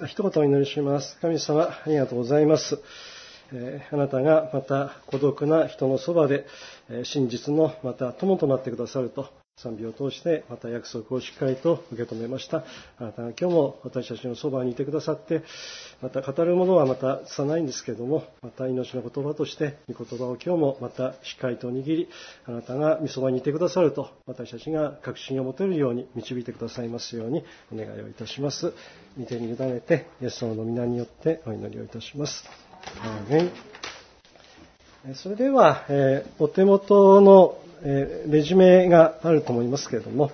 一言お祈りします。神様、ありがとうございます。あなたがまた孤独な人のそばで、真実のまた友となってくださると、賛美を通してまた約束をしっかりと受け止めました。あなたが今日も私たちのそばにいてくださって、また語るものはまた拙いんですけれども、また命の言葉として御言葉を今日もまたしっかりと握り、あなたが御そばにいてくださると、私たちが確信を持てるように導いてくださいますようにお願いをいたします。御手に委ねて、イエス様の皆によってお祈りをいたします。アーメン。それでは、お手元のレジュメがあると思いますけれども、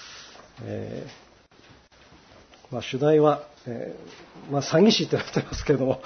主題は、詐欺師と言われてますけれども、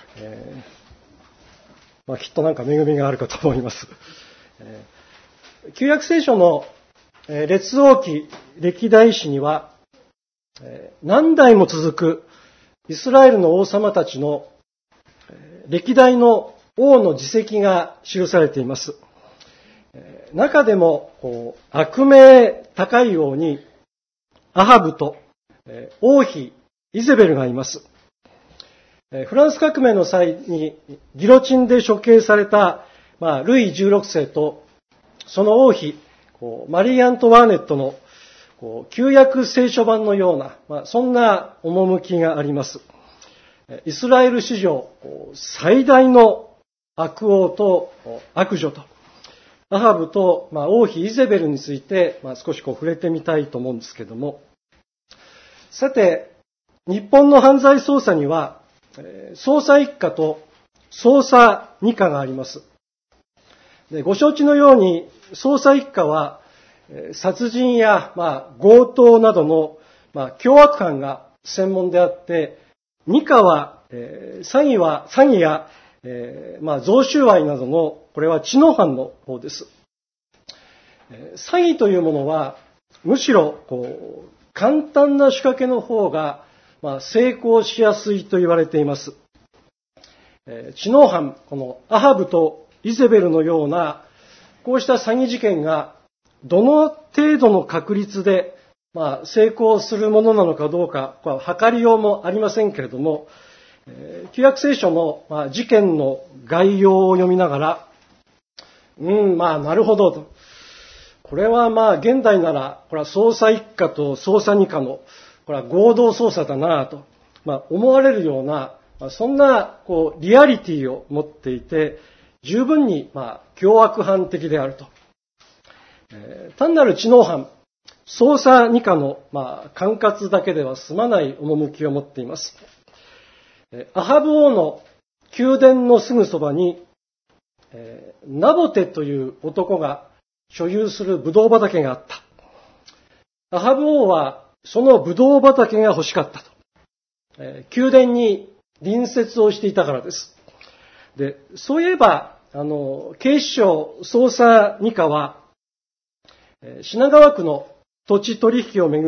きっとなんか恵みがあるかと思います。旧約聖書の列王記歴代史には、何代も続くイスラエルの王様たちの歴代の王の事績が記されています。中でも悪名高い王にアハブと王妃イゼベルがいます。フランス革命の際にギロチンで処刑されたルイ16世とその王妃マリー・アントワーネットの旧約聖書版のような、そんな趣があります。イスラエル史上最大の悪王と悪女とアハブと王妃イゼベルについて少し触れてみたいと思うんですけれども、さて日本の犯罪捜査には捜査一課と捜査二課があります。でご承知のように捜査一課は殺人や強盗などの凶悪犯が専門であって、二課は詐欺や贈収賄などのこれは知能犯の方です。詐欺というものはむしろ簡単な仕掛けの方が成功しやすいと言われています。知能犯、このアハブとイゼベルのようなこうした詐欺事件がどの程度の確率で成功するものなのかどうか、測りようもありませんけれども、旧約聖書の事件の概要を読みながら、なるほどと。これは現代なら、これは捜査一課と捜査二課の、これは合同捜査だなと、思われるような、そんなリアリティを持っていて、十分に凶悪犯的であると。単なる知能犯、捜査二課の管轄だけでは済まない趣を持っています。アハブ王の宮殿のすぐそばに、ナボテという男が所有するブドウ畑があった。アハブ王はそのブドウ畑が欲しかったと。宮殿に隣接をしていたからです。で、そういえば、警視庁捜査二課は、品川区の土地取引をめぐって、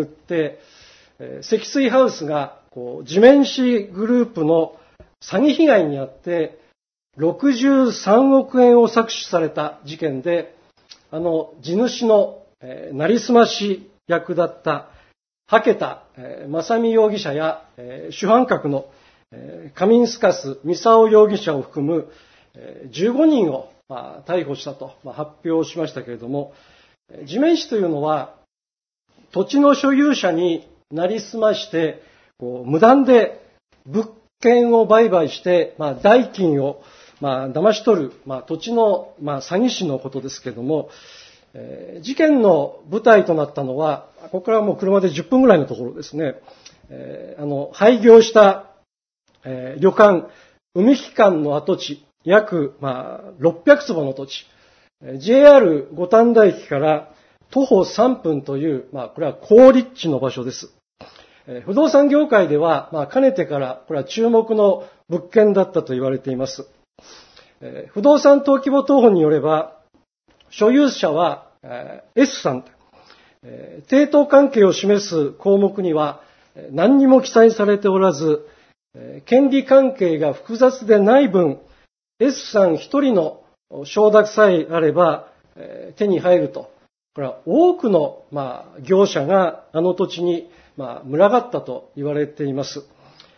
積水ハウスが地面師グループの詐欺被害にあって63億円を搾取された事件で、地主のなりすまし役だった羽田正美容疑者や主犯格のカミンスカスミサオ容疑者を含む15人を逮捕したと発表しましたけれども、地面師というのは土地の所有者になりすまして無断で物件を売買して代金を騙し取る土地の詐欺師のことですけれども、事件の舞台となったのはここからもう車で10分ぐらいのところですね。廃業した旅館海機関の跡地約600坪の土地、JR 五反田駅から徒歩3分というこれは高立地の場所です。不動産業界ではかねてからこれは注目の物件だったと言われています。不動産登記簿謄本によれば所有者は S さん、抵当関係を示す項目には何にも記載されておらず、権利関係が複雑でない分 S さん一人の承諾さえあれば手に入ると。これは多くの業者があの土地に群がったと言われています。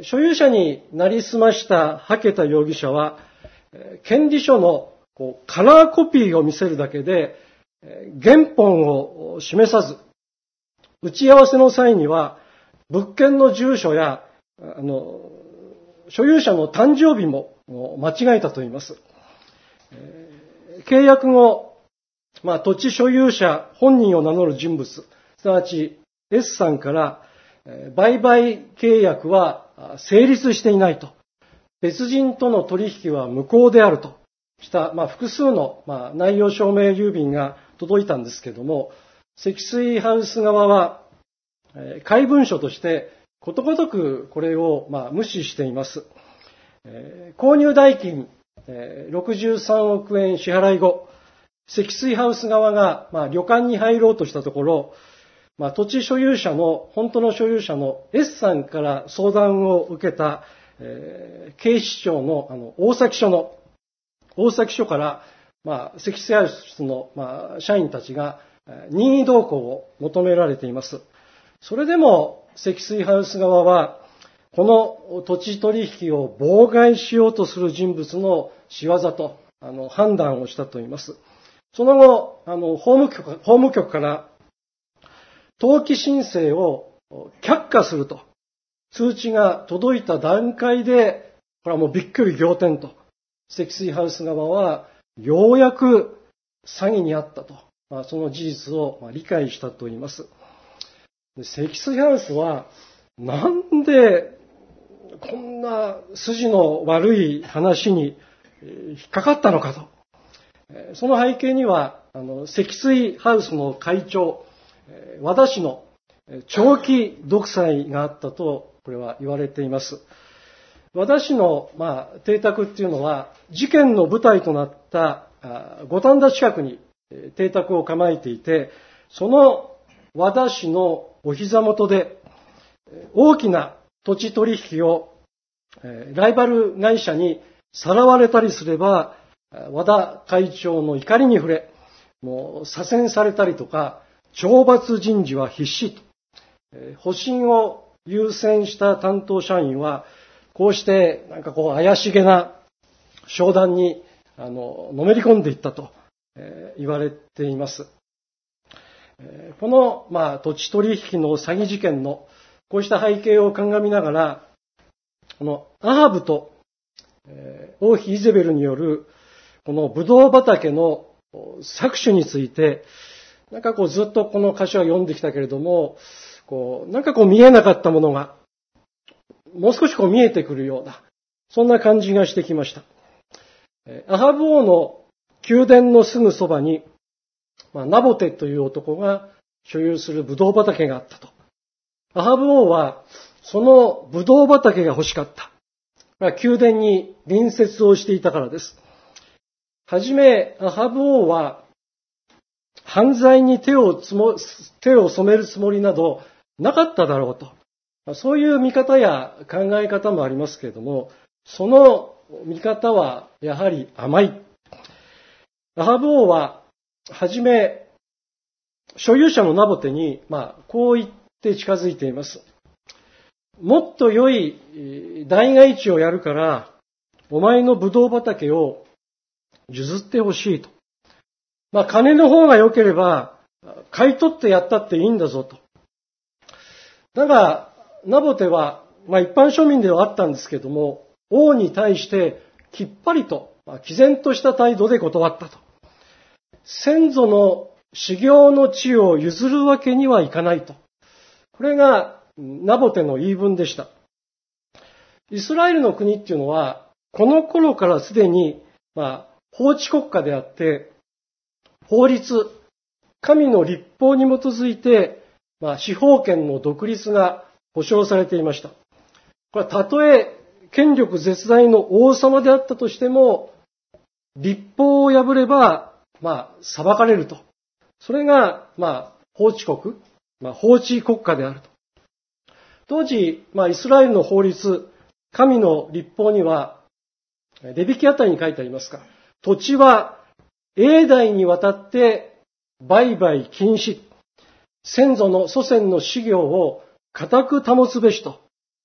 所有者になりすましたハケタ容疑者は、権利書のカラーコピーを見せるだけで、原本を示さず、打ち合わせの際には、物件の住所や、所有者の誕生日も間違えたと言います。契約後、土地所有者本人を名乗る人物、すなわち S さんから、売買契約は成立していないと、別人との取引は無効であるとした、複数の、内容証明郵便が届いたんですけれども、積水ハウス側は、怪文書としてことごとくこれを、無視しています。購入代金、63億円支払い後、積水ハウス側が、旅館に入ろうとしたところ、土地所有者の、本当の所有者の S さんから相談を受けた、警視庁の、大崎署から、積水ハウスの、社員たちが、任意同行を求められています。それでも、積水ハウス側は、この土地取引を妨害しようとする人物の仕業と、判断をしたといいます。その後、法務局から、登記申請を却下すると、通知が届いた段階で、これはもうびっくり仰天と、積水ハウス側は、ようやく詐欺にあったと、その事実を理解したといいます。積水ハウスは、なんでこんな筋の悪い話に引っかかったのかと。その背景には、積水ハウスの会長、和田氏の長期独裁があったと、これは言われています。和田氏の、邸宅っていうのは、事件の舞台となった五反田近くに邸宅を構えていて、その和田氏のお膝元で、大きな土地取引をライバル会社にさらわれたりすれば、和田会長の怒りに触れ、もう左遷されたりとか、懲罰人事は必至と。保身を優先した担当社員は、こうして怪しげな商談にのめり込んでいったと言われています。この、土地取引の詐欺事件のこうした背景を鑑みながら、このアハブと王妃イゼベルによるこのブドウ畑の搾取について、ずっとこの箇所は読んできたけれども、見えなかったものが、もう少し見えてくるような、そんな感じがしてきました。アハブ王の宮殿のすぐそばに、ナボテという男が所有するブドウ畑があったと。アハブ王は、そのブドウ畑が欲しかった。宮殿に隣接をしていたからです。はじめ、アハブ王は、犯罪に手を染めるつもりなどなかっただろうと。そういう見方や考え方もありますけれども、その見方はやはり甘い。アハブ王は、はじめ、所有者のナボテに、こう言って近づいています。もっと良い代替地をやるから、お前のブドウ畑を譲ってほしいと。金の方が良ければ、買い取ってやったっていいんだぞと。だが、ナボテは、一般庶民ではあったんですけども、王に対してきっぱりと、毅然とした態度で断ったと。先祖の修行の地を譲るわけにはいかないと。これがナボテの言い分でした。イスラエルの国っていうのは、この頃からすでに、法治国家であって、法律、神の立法に基づいて、司法権の独立が保障されていました。これはたとえ権力絶大の王様であったとしても、立法を破れば、裁かれると。それが、法治国、法治国家であると。当時、イスラエルの法律、神の立法には、レビキあたりに書いてありますが、土地は永代にわたって売買禁止。祖先の修行を固く保つべしと。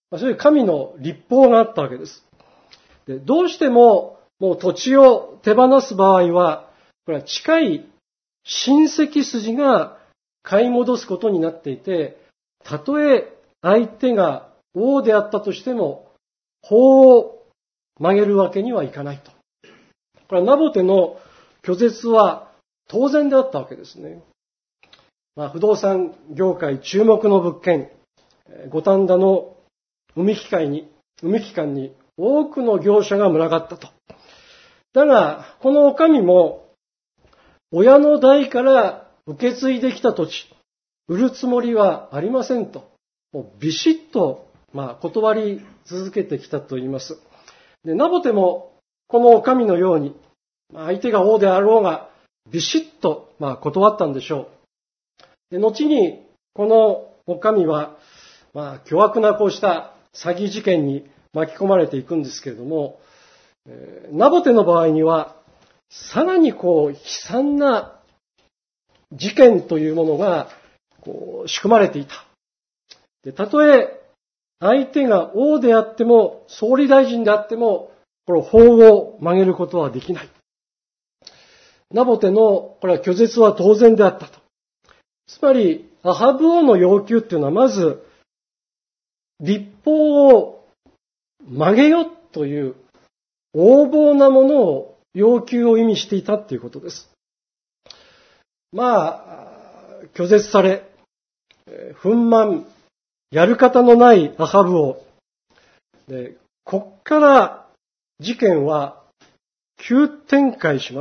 そういう神の律法があったわけです。で、どうしてももう土地を手放す場合は、これは近い親戚筋が買い戻すことになっていて、たとえ相手が王であったとしても、法を曲げるわけにはいかないと。これはナボテの拒絶は当然であったわけですね。不動産業界注目の物件、五反田の海期間に多くの業者が群がったと。だが、この女将も、親の代から受け継いできた土地、売るつもりはありませんと、もうビシッと、断り続けてきたと言います。で、ナボテも、この女将のように、相手が王であろうが、ビシッと、断ったんでしょう。で、後に、この女将は、凶悪なこうした詐欺事件に巻き込まれていくんですけれども、ナボテの場合には、さらに悲惨な事件というものが仕組まれていた。で、たとえ相手が王であっても、総理大臣であっても、これ法を曲げることはできない。ナボテのこれは拒絶は当然であったと。つまり、アハブ王の要求っていうのはまず、律法を曲げよという横暴なものを要求を意味していたということです。拒絶され、憤懣、やる方のないアハブ王。で、こっから事件は急展開します。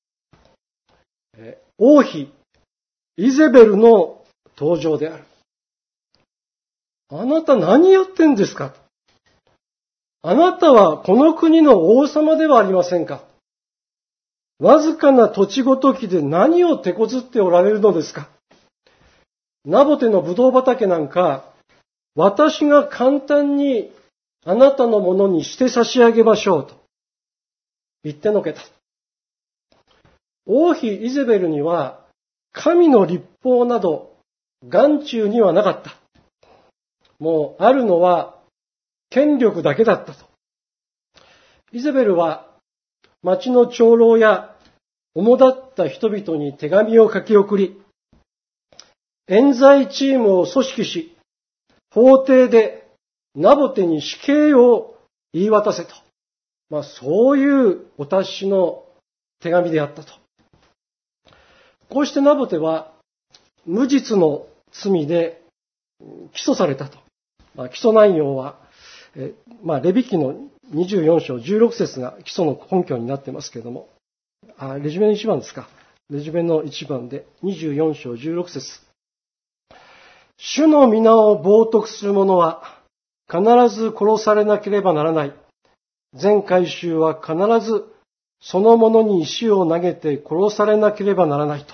王妃、イゼベルの登場である。あなた何やってんですか？あなたはこの国の王様ではありませんか？わずかな土地ごときで何を手こずっておられるのですか？ナボテのブドウ畑なんか、私が簡単にあなたのものにして差し上げましょうと言ってのけた。王妃イゼベルには神の律法など眼中にはなかった。もうあるのは権力だけだったと。イゼベルは町の長老や主だった人々に手紙を書き送り、冤罪チームを組織し、法廷でナボテに死刑を言い渡せと。そういうお達しの手紙であったと。こうしてナボテは無実の罪で起訴されたと。起訴内容は、レビ記の24章16節が起訴の根拠になってますけれども、レジュメの1番ですか。レジュメの1番で24章16節。主の皆を冒涜する者は必ず殺されなければならない。全回収は必ずその者に石を投げて殺されなければならないと。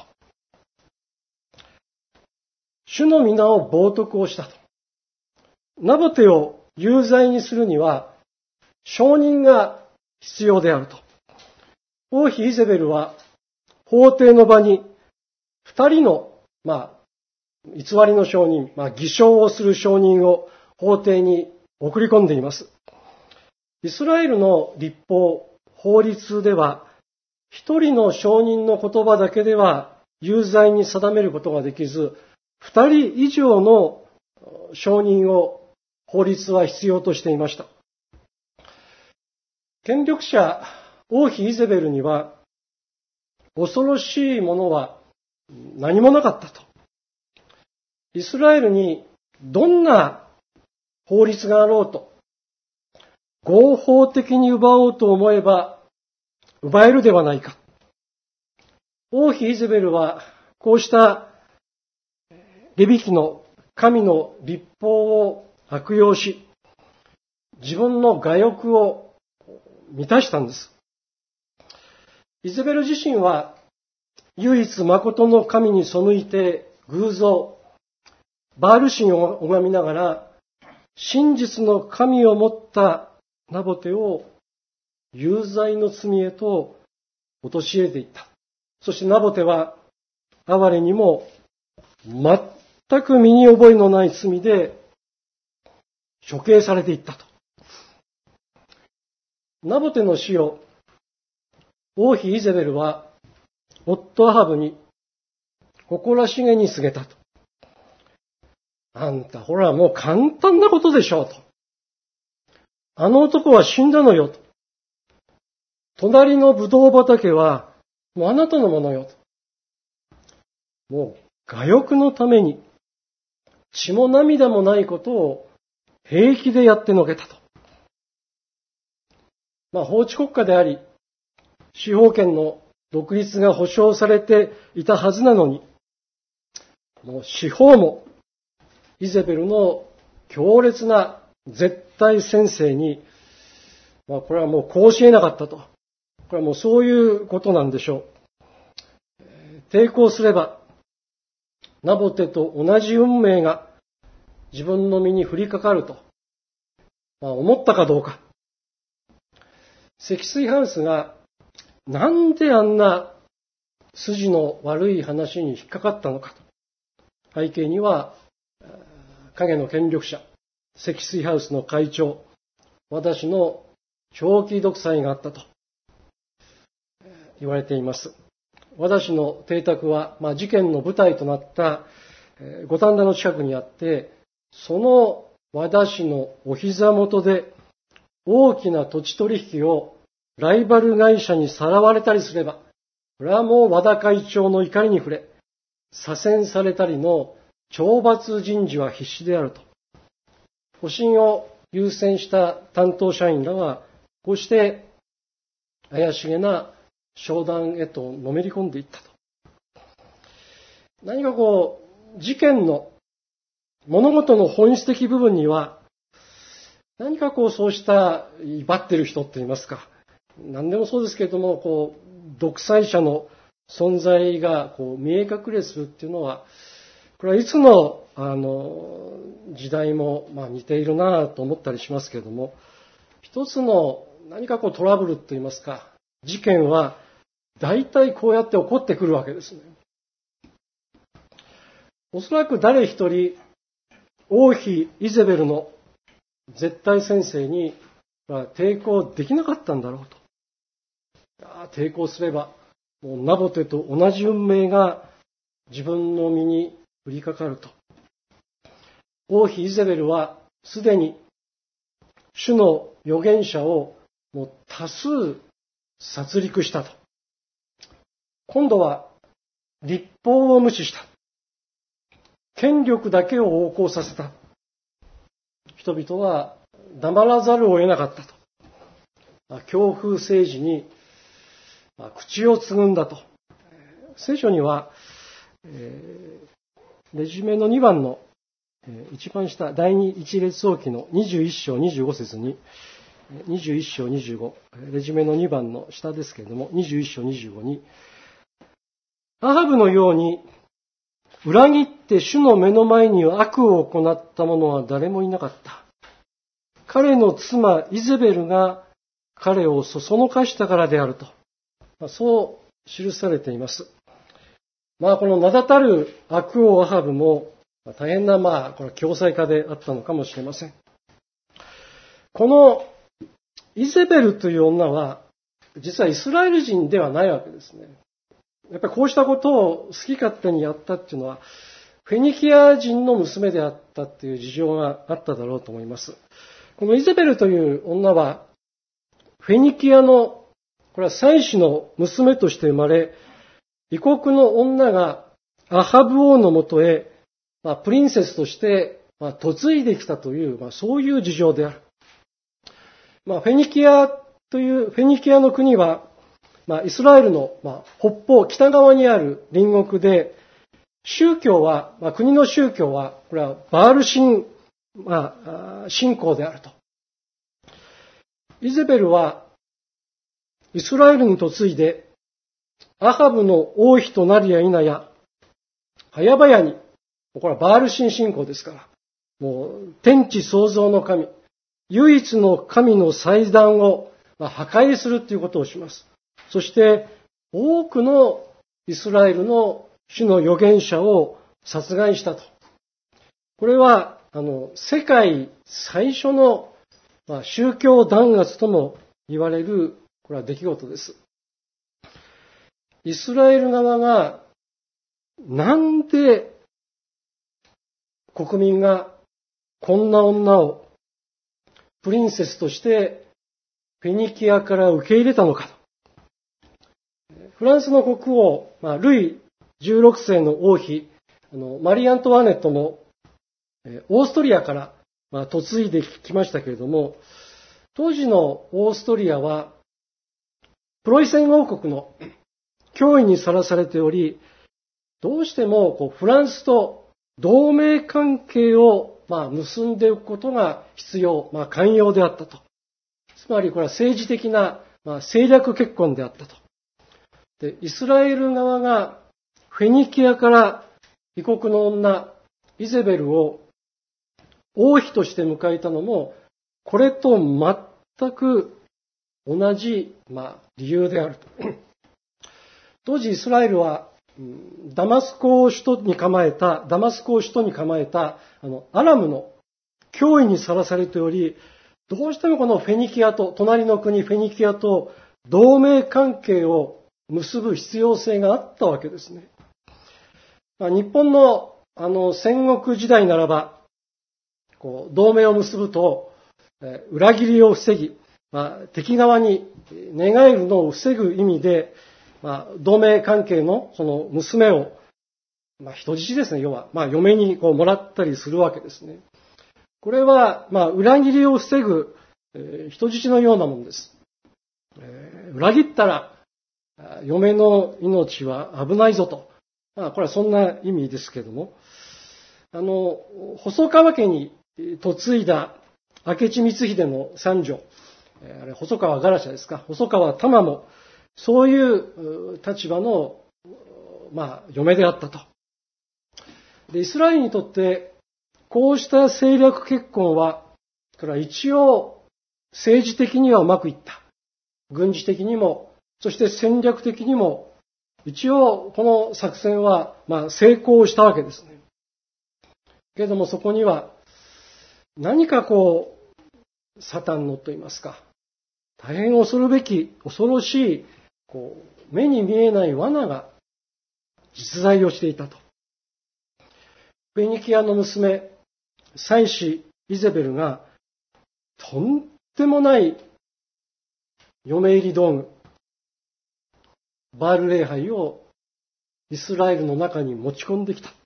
主の皆を冒涜をしたと。ナボテを有罪にするには証人が必要であると。王妃イゼベルは法廷の場に二人の、偽りの証人、偽証をする証人を法廷に送り込んでいます。イスラエルの律法、法律では、一人の証人の言葉だけでは有罪に定めることができず、二人以上の証人を法律は必要としていました。権力者、王妃イゼベルには、恐ろしいものは何もなかったと。イスラエルにどんな法律があろうと、合法的に奪おうと思えば奪えるではないか。王妃イゼベルはこうしたレビ記の神の律法を悪用し、自分の我欲を満たしたんです。イゼベル自身は唯一誠の神に背いて偶像、バール神を拝みながら真実の神を持ったナボテを有罪の罪へと陥れていった。そしてナボテは哀れにも全く身に覚えのない罪で処刑されていったと。ナボテの死を王妃イゼベルは夫アハブに誇らしげに告げたと。あんたほらもう簡単なことでしょうと。あの男は死んだのよと。隣のブドウ畑はもうあなたのものよと。もう我欲のために血も涙もないことを平気でやってのけたと。法治国家であり、司法権の独立が保障されていたはずなのに、もう司法もイゼベルの強烈な絶対専制に、これはもうこうし得なかったと。これはもうそういうことなんでしょう。抵抗すれば、ナボテと同じ運命が自分の身に降りかかると、思ったかどうか。積水ハウスがなんであんな筋の悪い話に引っかかったのかと。背景には、影の権力者、積水ハウスの会長、私の長期独裁があったと言われています。私の邸宅は、事件の舞台となった五反田の近くにあって、その私のお膝元で大きな土地取引をライバル会社にさらわれたりすれば、これはもう和田会長の怒りに触れ、左遷されたりの懲罰人事は必至であると。保身を優先した担当社員らは、こうして怪しげな商談へとのめり込んでいったと。何か事件の物事の本質的部分には、何かそうした威張ってる人って言いますか、何でもそうですけれども、独裁者の存在が見え隠れするっていうのは、これはいつの時代も似ているなと思ったりしますけれども、一つの何かトラブルと言いますか、事件は大体こうやって起こってくるわけですね。おそらく誰一人王妃イゼベルの絶対専制に抵抗できなかったんだろうと。抵抗すればもうナボテと同じ運命が自分の身に降りかかると。王妃イゼベルはすでに主の預言者をもう多数殺戮したと。今度は律法を無視した。権力だけを横行させた。人々は黙らざるを得なかったと。強風政治に口をつぐんだと。聖書には、レジュメの2番の一番下、第一列王記の21章25節に、21章25、レジュメの2番の下ですけれども、21章25に、アハブのように裏切って主の目の前に悪を行った者は誰もいなかった。彼の妻イゼベルが彼をそそのかしたからであると。そう記されています。この名だたる悪王アハブも大変なこれ教唆家であったのかもしれません。このイゼベルという女は実はイスラエル人ではないわけですね。やっぱりこうしたことを好き勝手にやったっていうのはフェニキア人の娘であったっていう事情があっただろうと思います。このイゼベルという女はフェニキアのこれは祭司の娘として生まれ、異国の女がアハブ王のもとへ、プリンセスとして嫁いできたという、そういう事情である。フェニキアの国は、イスラエルの北方、北側にある隣国で、宗教は、国の宗教は、これはバール神、信仰であると。イゼベルは、イスラエルに嫁いで、アハブの王妃となるや否や、早々に、これはバール神信仰ですから、もう天地創造の神、唯一の神の祭壇を破壊するということをします。そして、多くのイスラエルの主の預言者を殺害したと。これは、 世界最初の、宗教弾圧とも言われる、これは出来事です。イスラエル側が、なんで国民がこんな女をプリンセスとしてフェニキアから受け入れたのか。フランスの国王、ルイ16世の王妃、マリー・アントワネットもオーストリアから嫁いできましたけれども、当時のオーストリアはプロイセン王国の脅威にさらされており、どうしてもフランスと同盟関係を結んでおくことが必要、寛容であったと。つまりこれは政治的な政略結婚であったと。で、イスラエル側がフェニキアから異国の女、イゼベルを王妃として迎えたのも、これと全く同じ、理由であると。当時イスラエルは、ダマスコを首都に構えた、アラムの脅威にさらされており、どうしてもこのフェニキアと、隣の国フェニキアと同盟関係を結ぶ必要性があったわけですね。日本の戦国時代ならば、同盟を結ぶと、裏切りを防ぎ、敵側に寝返るのを防ぐ意味で、同盟関係のその娘を、人質ですね、要は、嫁にもらったりするわけですね。これは、裏切りを防ぐ、人質のようなものです。裏切ったら、嫁の命は危ないぞと。これはそんな意味ですけども。細川家に嫁いだ明智光秀の三女、細川ガラシャですか、細川玉も、そういう立場の、嫁であったと。で、イスラエルにとって、こうした政略結婚は、これは一応、政治的にはうまくいった。軍事的にも、そして戦略的にも、一応、この作戦は、成功したわけですね。けれどもそこには、何かサタンのと言いますか、大変恐るべき、恐ろしい、目に見えない罠が実在をしていたと。フェニキアの娘、祭司イゼベルが、とんでもない嫁入り道具、バール礼拝をイスラエルの中に持ち込んできた。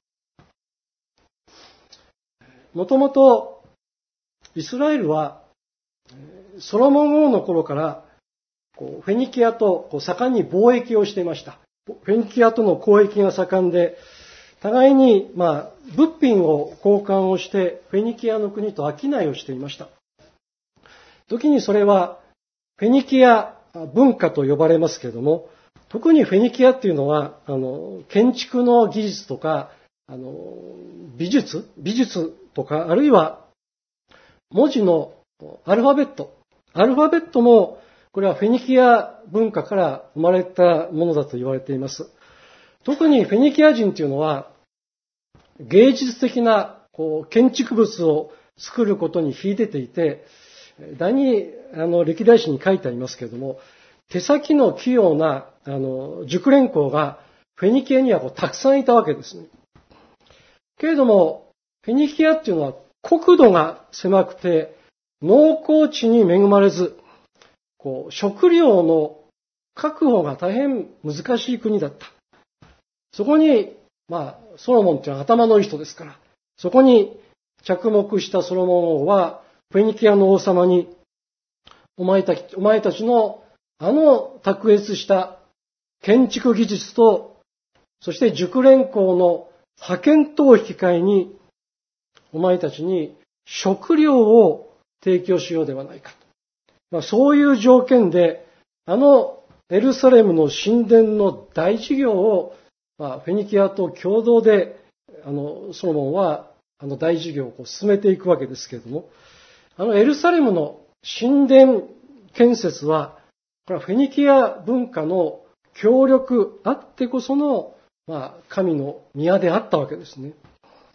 もともとイスラエルはソロモン王の頃からフェニキアと盛んに貿易をしていました。フェニキアとの交易が盛んで、互いに物品を交換をしてフェニキアの国と商いをしていました。時にそれはフェニキア文化と呼ばれますけれども、特にフェニキアっていうのは建築の技術とか美術とか、あるいは文字のアルファベットもこれはフェニキア文化から生まれたものだと言われています。特にフェニキア人というのは芸術的な建築物を作ることに秀でていて、第二歴代史に書いてありますけれども、手先の器用な熟練工がフェニキアにはたくさんいたわけですね。けれどもフェニキアっていうのは国土が狭くて農耕地に恵まれず、食料の確保が大変難しい国だった。そこに、ソロモンっていうのは頭のいい人ですから、そこに着目したソロモン王は、フェニキアの王様に、お前たちの卓越した建築技術と、そして熟練工の派遣とを引き換えに、お前たちに食料を提供しようではないか。そういう条件で、エルサレムの神殿の大事業を、フェニキアと共同で、ソロモンは、大事業を進めていくわけですけれども、エルサレムの神殿建設は、これはフェニキア文化の協力あってこその、神の宮であったわけですね。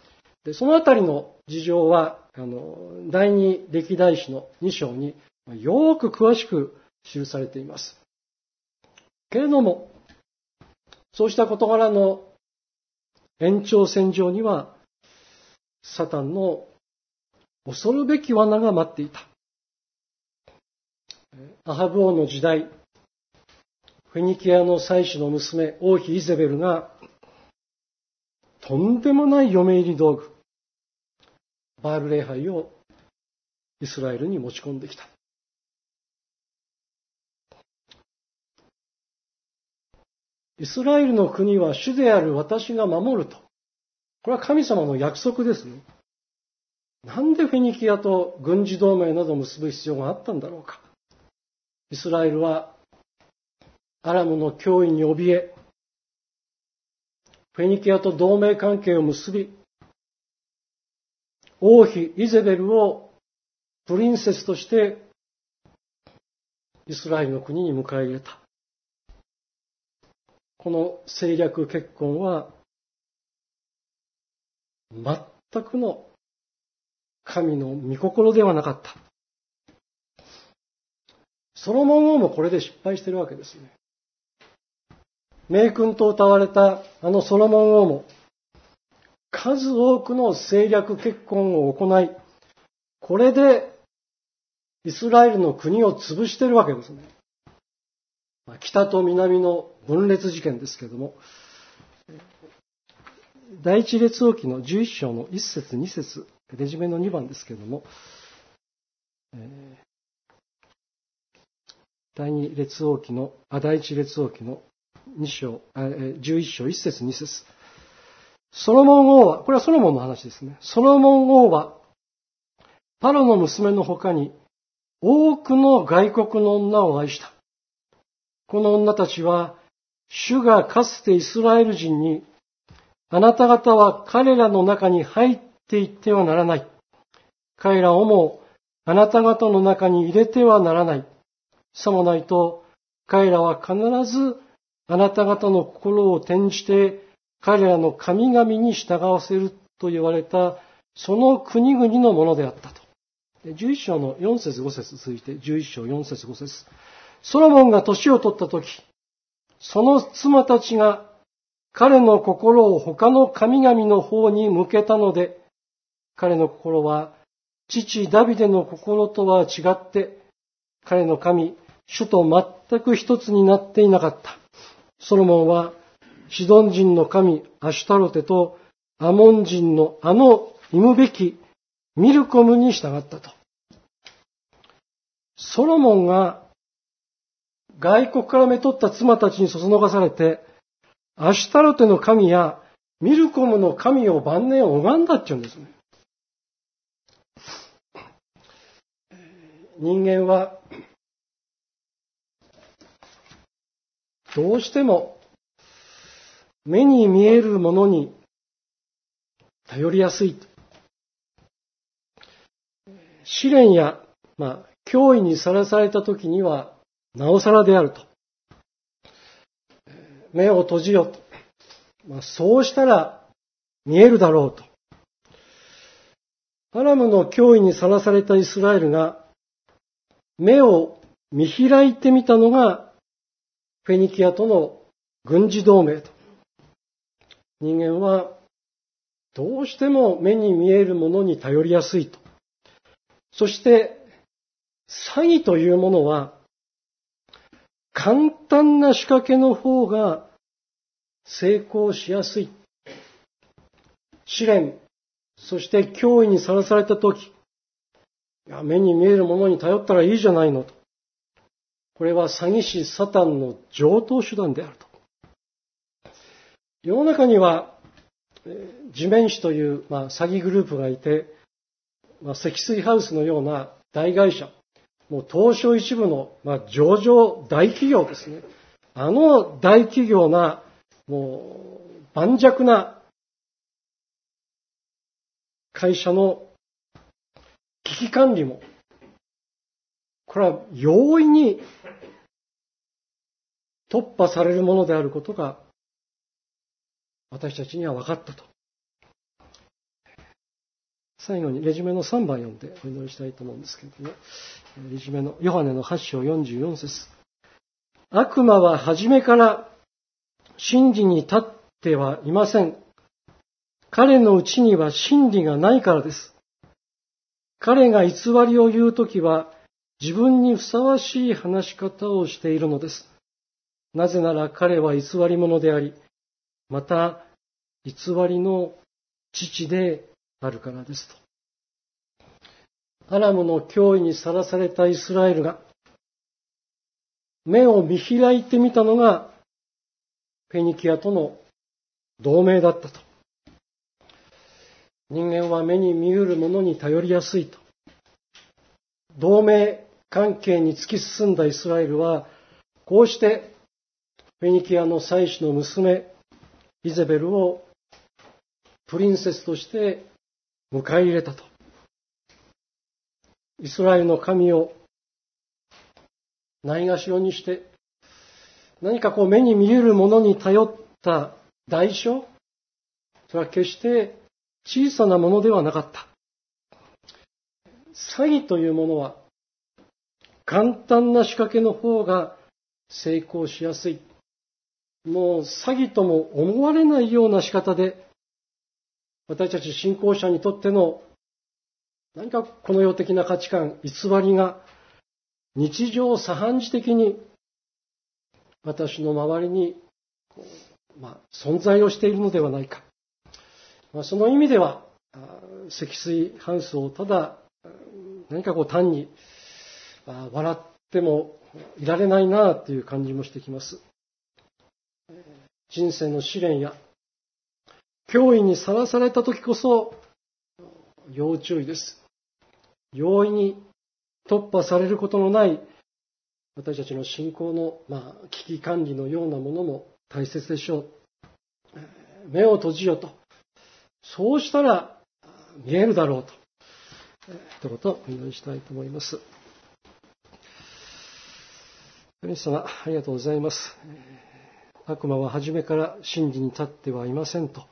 で、そのあたりの事情は、第二歴代史の2章によく詳しく記されています。けれども、そうした事柄の延長線上には、サタンの恐るべき罠が待っていた。アハブ王の時代、フェニキアの妻子の娘、王妃イゼベルが、とんでもない嫁入り道具、バール礼拝をイスラエルに持ち込んできた。イスラエルの国は主である私が守ると。これは神様の約束ですね。なんでフェニキアと軍事同盟などを結ぶ必要があったんだろうか。イスラエルはアラムの脅威に怯え、フェニキアと同盟関係を結び、王妃イゼベルをプリンセスとしてイスラエルの国に迎え入れた。この政略結婚は全くの神の御心ではなかった。ソロモン王もこれで失敗しているわけですね。名君と謳われたあのソロモン王も数多くの政略結婚を行い、これでイスラエルの国を潰しているわけですね。北と南の分裂事件ですけれども、第一列王記の11章の1節2節レジュメの2番ですけれども、第一列王記の2章、11章1節2節ソロモン王は、これはソロモンの話ですね。ソロモン王は、パロの娘の他に多くの外国の女を愛した。この女たちは、主がかつてイスラエル人に、あなた方は彼らの中に入っていってはならない。彼らをもあなた方の中に入れてはならない。さもないと、彼らは必ずあなた方の心を転じて、彼らの神々に従わせると言われた、その国々のものであったと。11章の4節5節続いて、11章4節5節ソロモンが年を取ったとき、その妻たちが彼の心を他の神々の方に向けたので、彼の心は父ダビデの心とは違って、彼の神、主と全く一つになっていなかった。ソロモンはシドン人の神アシュタロテとアモン人の忌むべきミルコムに従ったと。ソロモンが外国からめとった妻たちにそそのかされて、アシュタロテの神やミルコムの神を晩年拝んだって言うんですね。人間はどうしても目に見えるものに頼りやすい。試練や、脅威にさらされたときにはなおさらであると。目を閉じよと。そうしたら見えるだろうと。アラムの脅威にさらされたイスラエルが目を見開いてみたのがフェニキアとの軍事同盟と。人間はどうしても目に見えるものに頼りやすいと。そして詐欺というものは簡単な仕掛けの方が成功しやすい。試練、そして脅威にさらされたとき、目に見えるものに頼ったらいいじゃないのと。これは詐欺師サタンの常套手段であると。世の中には、地面師という、詐欺グループがいて、積水ハウスのような大会社、もう東証一部の、上場大企業ですね。あの大企業な、もう盤石な会社の危機管理も、これは容易に突破されるものであることが私たちには分かったと。 最後にレジュメの3番読んでお祈りしたいと思うんですけれども、レジュメのヨハネの8章44節。悪魔は初めから真理に立ってはいません。彼のうちには真理がないからです。彼が偽りを言うときは自分にふさわしい話し方をしているのです。なぜなら彼は偽り者であり、また偽りの父であるからですと。アラムの脅威にさらされたイスラエルが目を見開いてみたのがフェニキアとの同盟だったと。人間は目に見えるものに頼りやすいと。同盟関係に突き進んだイスラエルは、こうしてフェニキアの祭司の娘イゼベルをプリンセスとして迎え入れたと。イスラエルの神をないがしろにして、何か目に見えるものに頼った代償、それは決して小さなものではなかった。詐欺というものは簡単な仕掛けの方が成功しやすい。もう詐欺とも思われないような仕方で、私たち信仰者にとっての何かこの世的な価値観、偽りが日常茶飯事的に私の周りに、存在をしているのではないか。その意味では積水ハウスをただ何か単に笑ってもいられないなという感じもしてきます。人生の試練や脅威にさらされた時こそ要注意です。容易に突破されることのない私たちの信仰の危機管理のようなものも大切でしょう。目を閉じよと。そうしたら見えるだろうと。ということをお祈りしたいと思います。神様、ありがとうございます。悪魔は初めから真理に立ってはいませんと。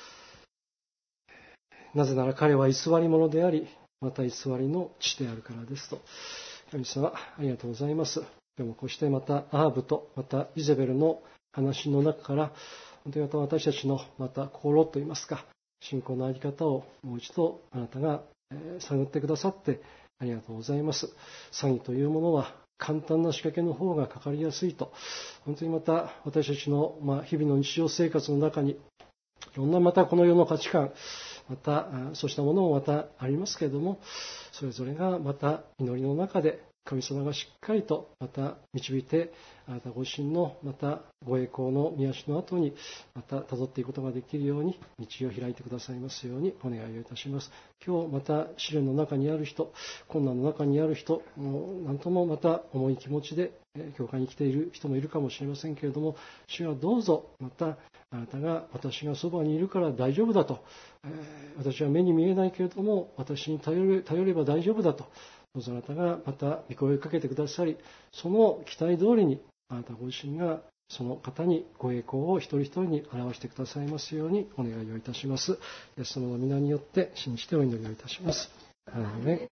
なぜなら彼は偽り者であり、また偽りの父であるからですと。神様、ありがとうございます。でもこうしてまたアーブとまたイゼベルの話の中から、本当にまた私たちのまた心といいますか、信仰の在り方をもう一度あなたが探ってくださってありがとうございます。詐欺というものは簡単な仕掛けの方がかかりやすいと。本当にまた私たちの日々の日常生活の中にいろんなまたこの世の価値観、またそうしたものもまたありますけれども、それぞれがまた祈りの中で神様がしっかりとまた導いて、あなたご自身のまたご栄光の御足の後にまた辿っていくことができるように道を開いてくださいますようにお願いをいたします。今日また試練の中にある人、困難の中にある人、何ともまた重い気持ちで教会に来ている人もいるかもしれませんけれども、主はどうぞまたあなたが私がそばにいるから大丈夫だと、私は目に見えないけれども私に頼れば大丈夫だと、どうぞあなたがまた御声をかけてくださり、その期待通りにあなたご自身がその方にご栄光を一人一人に表してくださいますようにお願いをいたします。イエス様の皆によって信じてお祈りをいたします。アーメン。